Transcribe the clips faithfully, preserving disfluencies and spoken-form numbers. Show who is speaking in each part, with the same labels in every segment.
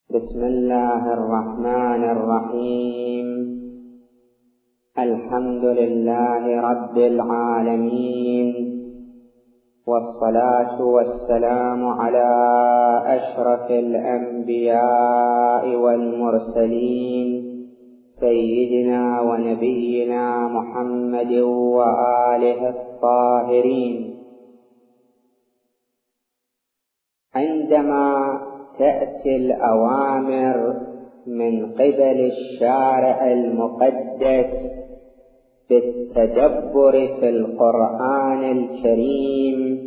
Speaker 1: بسم الله الرحمن الرحيم. الحمد لله رب العالمين، والصلاة والسلام على أشرف الأنبياء والمرسلين سيدنا ونبينا محمد وآله الطاهرين. عندما تأتي الأوامر من قبل الشارع المقدس بالتدبر في القرآن الكريم،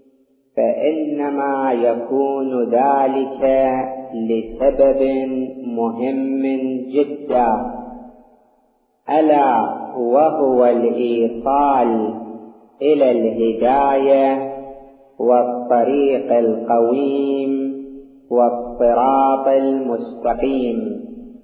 Speaker 1: فإنما يكون ذلك لسبب مهم جدا، ألا وهو الإيصال إلى الهداية والطريق القويم والصراط المستقيم.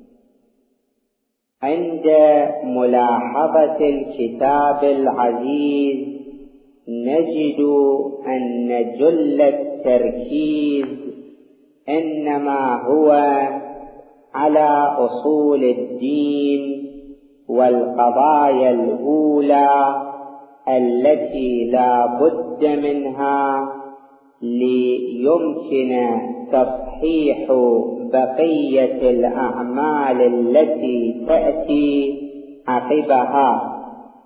Speaker 1: عند ملاحظة الكتاب العزيز نجد أن جل التركيز إنما هو على أصول الدين والقضايا الأولى التي لا بد منها ليمكن تصحيح بقية الأعمال التي تأتي عقبها،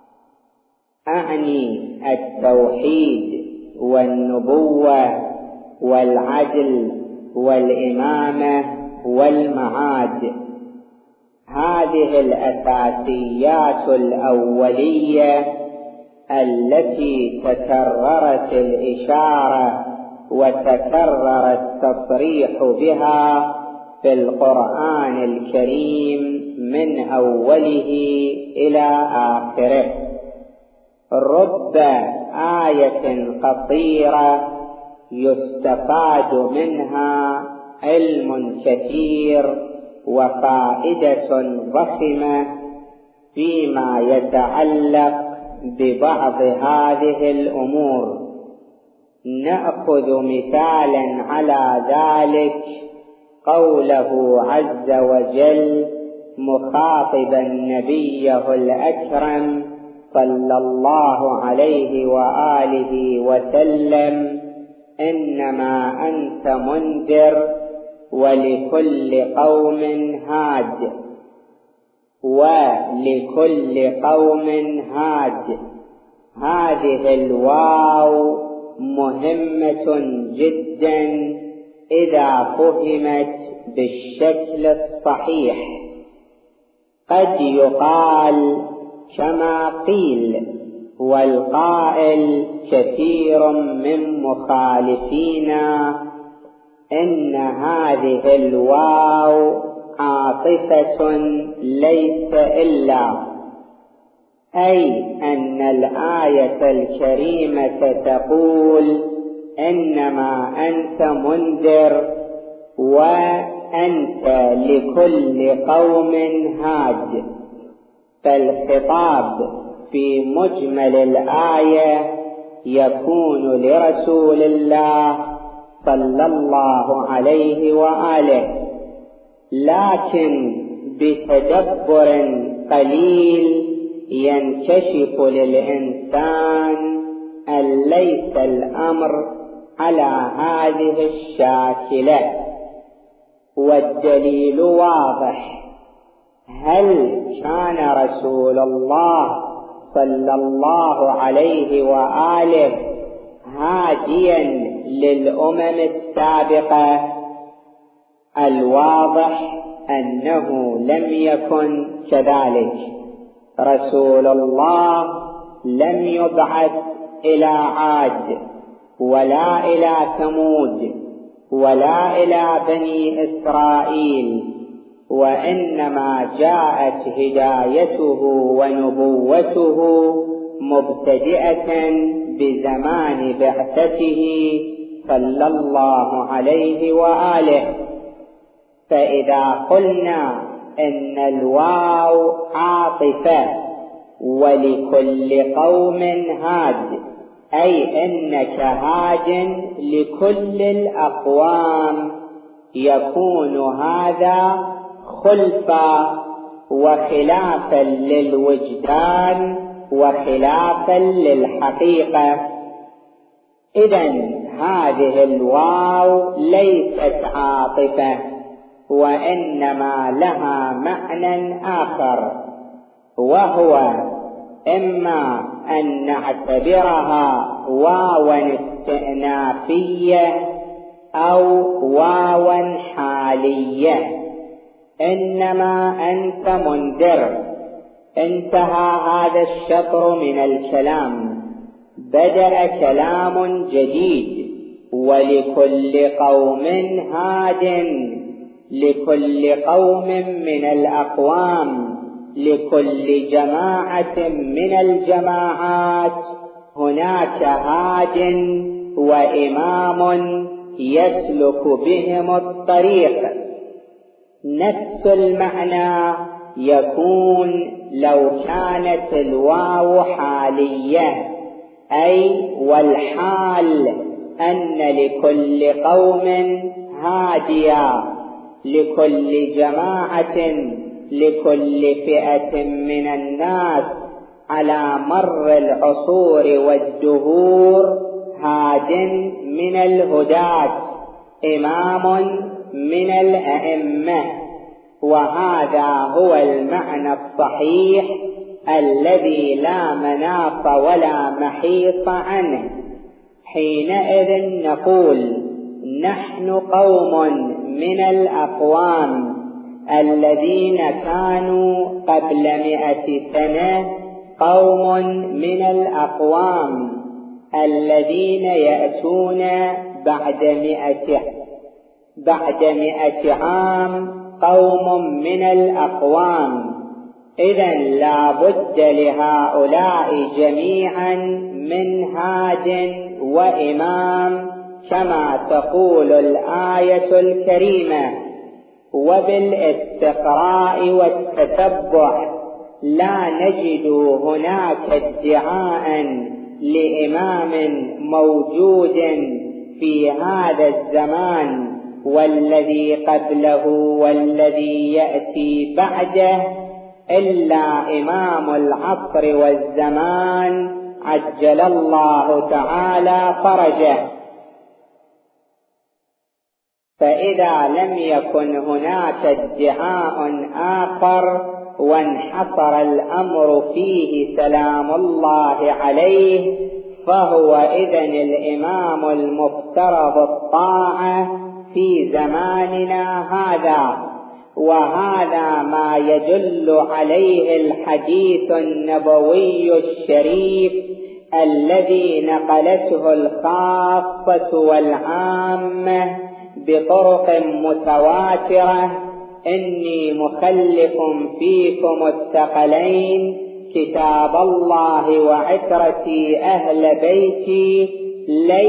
Speaker 1: أعني التوحيد والنبوة والعدل والإمامة والمعاد. هذه الأساسيات الأولية التي تكررت الإشارة وتكرر التصريح بها في القرآن الكريم من أوله إلى آخره. رب آية قصيرة يستفاد منها علم كثير وفائدة ضخمة فيما يتعلق ببعض هذه الأمور. نأخذ مثالا على ذلك قوله عز وجل مخاطبا نبيه الأكرم صلى الله عليه وآله وسلم: إنما أنت منذر ولكل قوم هاد. ولكل قوم هاد، هذه الواو مهمة جدا إذا فهمت بالشكل الصحيح. قد يقال كما قيل، والقائل كثير من مخالفينا، إن هذه الواو عاطفة ليس إلا، أي أن الآية الكريمة تقول: إنما أنت منذر وأنت لكل قوم هاد. فالخطاب في مجمل الآية يكون لرسول الله صلى الله عليه وآله، لكن بتدبر قليل ينكشف للإنسان أن ليس الأمر على هذه الشاكلة. والدليل واضح: هل كان رسول الله صلى الله عليه وآله هاديا للأمم السابقة؟ الواضح أنه لم يكن كذلك. رسول الله لم يبعث إلى عاد ولا إلى ثمود ولا إلى بني إسرائيل، وإنما جاءت هدايته ونبوته مبتدئة بزمان بعثته صلى الله عليه وآله. فإذا قلنا إن الواو عاطفة ولكل قوم هاد، أي إنك هاد لكل الأقوام يكون هذا خلفا وخلافا للوجدان وخلافا للحقيقة. إذن هذه الواو ليست عاطفة، وإنما لها معنى آخر، وهو إما أن نعتبرها واوا استئنافية أو واوا حالية. إنما أنت منذر. انتهى هذا الشطر من الكلام، بدأ كلام جديد. ولكل قوم هاد، لكل قوم من الأقوام، لكل جماعة من الجماعات هناك هاد وإمام يسلك بهم الطريق. نفس المعنى يكون لو كانت الواو حالية، أي والحال أن لكل قوم هاديا، لكل جماعة، لكل فئة من الناس على مر العصور والدهور هاد من الهداة، إمام من الأئمة. وهذا هو المعنى الصحيح الذي لا مناص ولا محيص عنه. حينئذ نقول نحن قوم من الأقوام الذين كانوا قبل مئة سنة، قوم من الأقوام الذين يأتون بعد مئة بعد مئة عام، قوم من الأقوام. إذن لا بد لهؤلاء جميعا من هاد وإمام كما تقول الآية الكريمة. وبالاستقراء والتتبع لا نجد هناك ادعاء لإمام موجود في هذا الزمان والذي قبله والذي يأتي بعده إلا إمام العصر والزمان عجل الله تعالى فرجه. فإذا لم يكن هناك ادعاء آخر وانحصر الأمر فيه سلام الله عليه، فهو إذن الإمام المفترض الطاعة في زماننا هذا. وهذا ما يدل عليه الحديث النبوي الشريف الذي نقلته الخاصة والعامة بطرق متواترة: إني مخلف فيكم الثقلين كتاب الله وعترتي أهل بيتي لن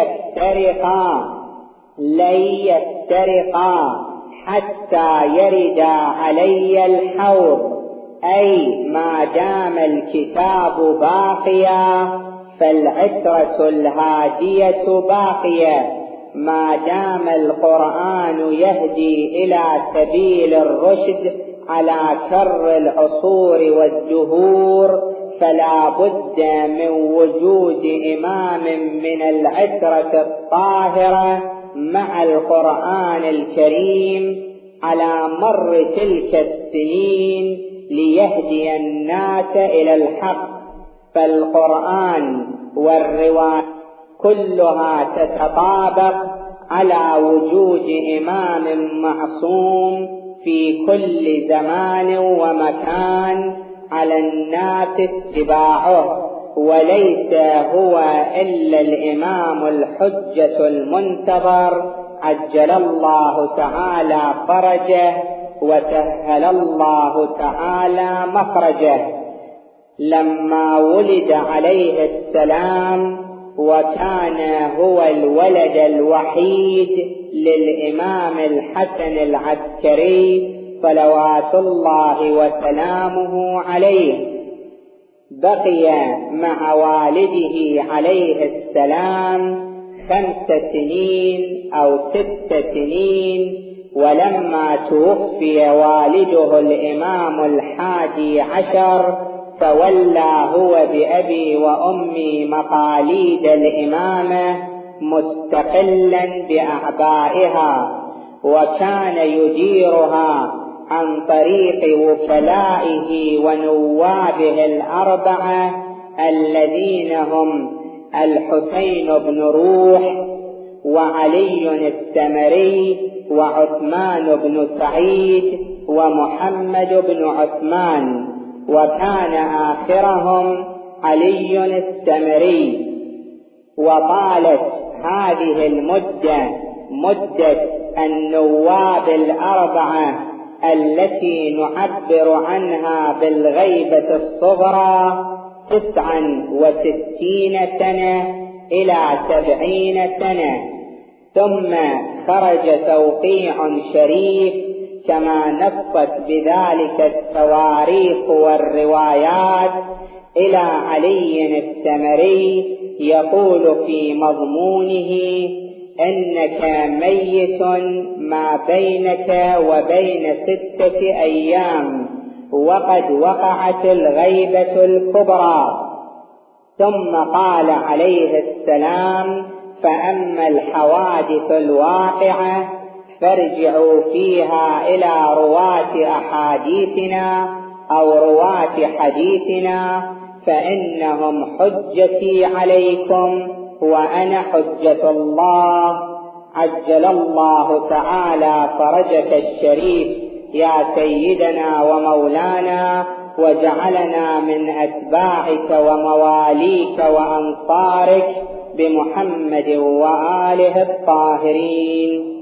Speaker 1: يفترقا لن يفترقا حتى يرد علي الحوض. أي ما دام الكتاب باقيا فالعترة الهادية باقية، ما دام القرآن يهدي إلى سبيل الرشد على كر العصور والدهور، فلا بد من وجود إمام من العترة الطاهرة مع القرآن الكريم على مر تلك السنين ليهدي الناس إلى الحق. فالقرآن والرواية كلها تتطابق على وجود إمام معصوم في كل زمان ومكان على الناس اتباعه، وليس هو إلا الإمام الحجة المنتظر عجل الله تعالى فرجه وسهل الله تعالى مخرجه. لما ولد عليه السلام وكان هو الولد الوحيد للإمام الحسن العسكري صلوات الله وسلامه عليه، بقي مع والده عليه السلام خمس سنين أو ست سنين ولما توفي والده الإمام الحادي عشر تولى هو بأبي وأمي مقاليد الإمامة مستقلا بأعبائها، وكان يديرها عن طريق وكلائه ونوابه الأربعة الذين هم الحسين بن روح وعلي السمري وعثمان بن سعيد ومحمد بن عثمان، وكان آخرهم علي السمري. وطالت هذه المدة مدة النواب الأربعة التي نعبر عنها بالغيبة الصغرى تسعا وستين سنة إلى سبعين سنة، ثم خرج توقيع شريف كما نصت بذلك التواريخ والروايات إلى علي السمري يقول في مضمونه: إنك ميت ما بينك وبين ستة أيام وقد وقعت الغيبة الكبرى. ثم قال عليه السلام: فأما الحوادث الواقعة فارجعوا فيها إلى رواة أحاديثنا أو رواة حديثنا فإنهم حجتي عليكم وأنا حجة الله. عجل الله تعالى فرجك الشريف يا سيدنا ومولانا، وجعلنا من أتباعك ومواليك وأنصارك بمحمد وآله الطاهرين.